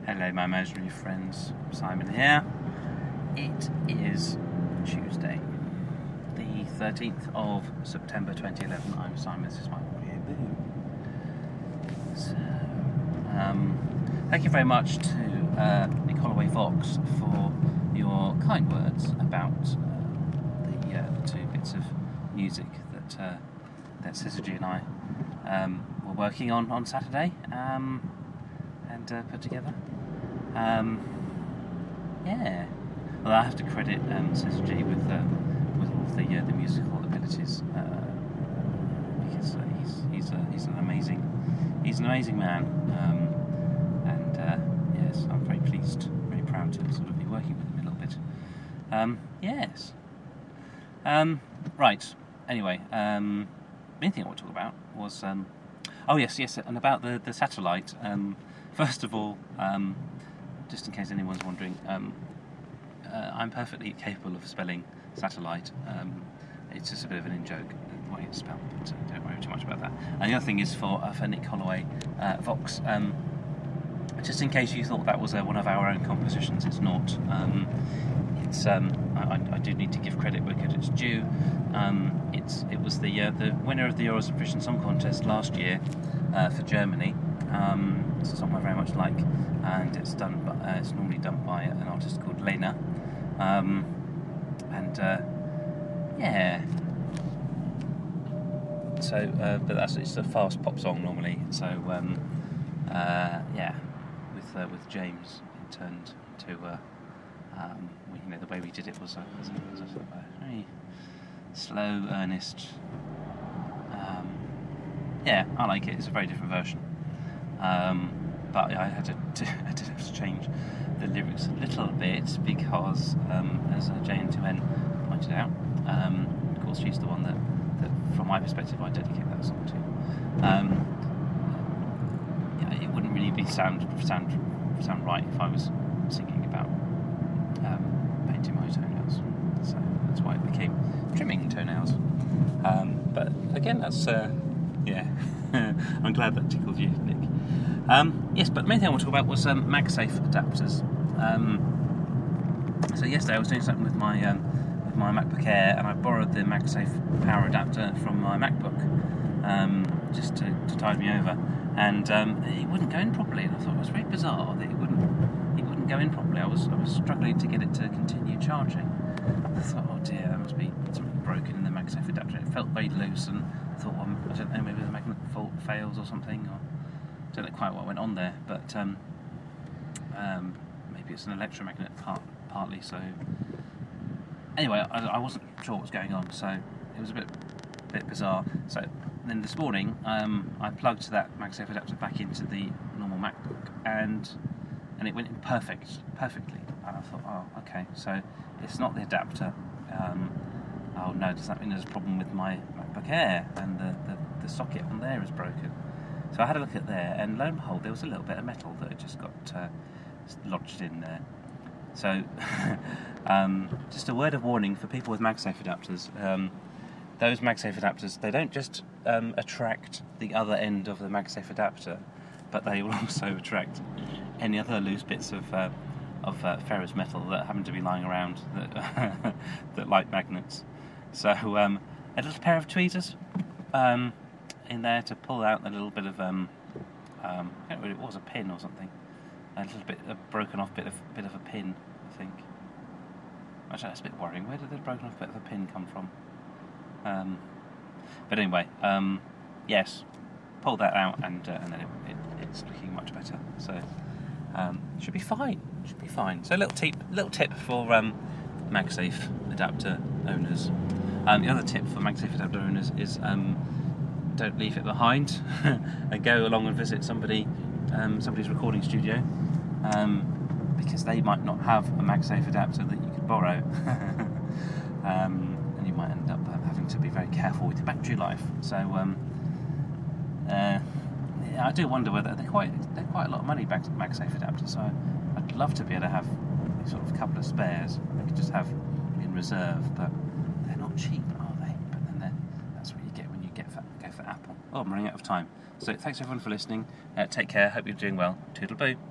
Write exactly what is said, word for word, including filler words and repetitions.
Hello, my imaginary friends. Simon here. It is Tuesday, the thirteenth of September twenty eleven. I'm Simon, this is my audio boo. So, um, thank you very much to uh, Nick Holloway Vox for your kind words about uh, the, uh, the two bits of music that uh, that Syzygy and I um, were working on on Saturday um, and uh, put together. Um, yeah. Well, I have to credit um, Syzygy with uh, with all of the uh, the musical abilities uh, because uh, he's he's uh, he's an amazing he's an amazing man, um, and uh, yes, I'm very pleased, very proud to sort of be working with him a little bit. Um, yes. Um, right. Anyway, um, the main thing I want to talk about was um, oh yes, yes, and about the the satellite. Um, first of all. Um, Just in case anyone's wondering, um, uh, I'm perfectly capable of spelling satellite. Um, it's just a bit of an in-joke the way it's spelled, but uh, don't worry too much about that. And the other thing is for uh, for Nick Holloway uh, Vox. Um, just in case you thought that was uh, one of our own compositions, it's not. Um, it's um, I, I do need to give credit where credit's due. Um, it's it was the uh, the winner of the Eurovision Song Contest last year uh, for Germany. Um, it's a song I very much like, and it's done. Uh, it's normally done by an artist called Lena, um, and uh, yeah. So, uh, but that's it's a fast pop song normally. So, um, uh, yeah, with uh, with James, it turned to uh, um, we, you know the way we did it was a, was a, was a sort of a very slow, earnest. Um, yeah, I like it. It's a very different version. Um, but I had to, to I did have to change the lyrics a little bit because, um, as uh, J N two N pointed out, um, of course she's the one that, that, from my perspective, I dedicate that song to. Um, yeah, it wouldn't really be sound sound sound right if I was singing about um, painting my toenails. So that's why it became trimming toenails. Um, but again, that's uh, yeah. I'm glad that tickled you, Nick. Um, yes, but the main thing I want to talk about was um, MagSafe adapters. Um, so yesterday I was doing something with my um, with my MacBook Air, and I borrowed the MagSafe power adapter from my MacBook um, just to, to tide me over, and um, it wouldn't go in properly. And I thought it was very bizarre that it wouldn't it wouldn't go in properly. I was I was struggling to get it to continue charging. I thought, oh dear, there must be something broken in the MagSafe adapter. It felt very loose, and I thought, well, I don't know, maybe the magnet fault fails or something, or I don't know quite what went on there, but um, um, maybe it's an electromagnet part, partly, so anyway, I, I wasn't sure what was going on, so it was a bit bit bizarre. So then this morning, um, I plugged that MagSafe adapter back into the normal MacBook, and and it went in perfect, perfectly, and I thought, oh, okay, so it's not the adapter. Um, oh no, does that mean there's a problem with my MacBook Air, and the, the, the socket on there is broken? So I had a look at there, and lo and behold, there was a little bit of metal that had just got uh, lodged in there. So, um, just a word of warning for people with MagSafe adapters. Um, those MagSafe adapters, they don't just um, attract the other end of the MagSafe adapter, but they will also attract any other loose bits of uh, of uh, ferrous metal that happen to be lying around that that like magnets. So, um, a little pair of tweezers. Um, in there to pull out a little bit of um, um, I don't know, it was a pin or something, a little bit a broken off bit of bit of a pin, I think. Actually, that's a bit worrying. Where did the broken off bit of a pin come from? Um, but anyway, um, yes, pull that out, and uh, and then it, it, it's looking much better. So um, should be fine. Should be fine. So a little tip, little tip for um, MagSafe adapter owners. Um, the other tip for MagSafe adapter owners is. Um, Don't leave it behind, and go along and visit somebody, um, somebody's recording studio, um, because they might not have a MagSafe adapter that you could borrow, um, and you might end up having to be very careful with your battery life. So, um, uh, yeah, I do wonder whether they're quite they're quite a lot of money back to MagSafe adapters. So, I'd love to be able to have sort of a couple of spares. I could just have in reserve, but they're not cheap, are they? But then they're that's what you get when you get for, go for Apple. Oh, I'm running out of time. So thanks everyone for listening. Uh, take care. Hope you're doing well. Toodle-boo.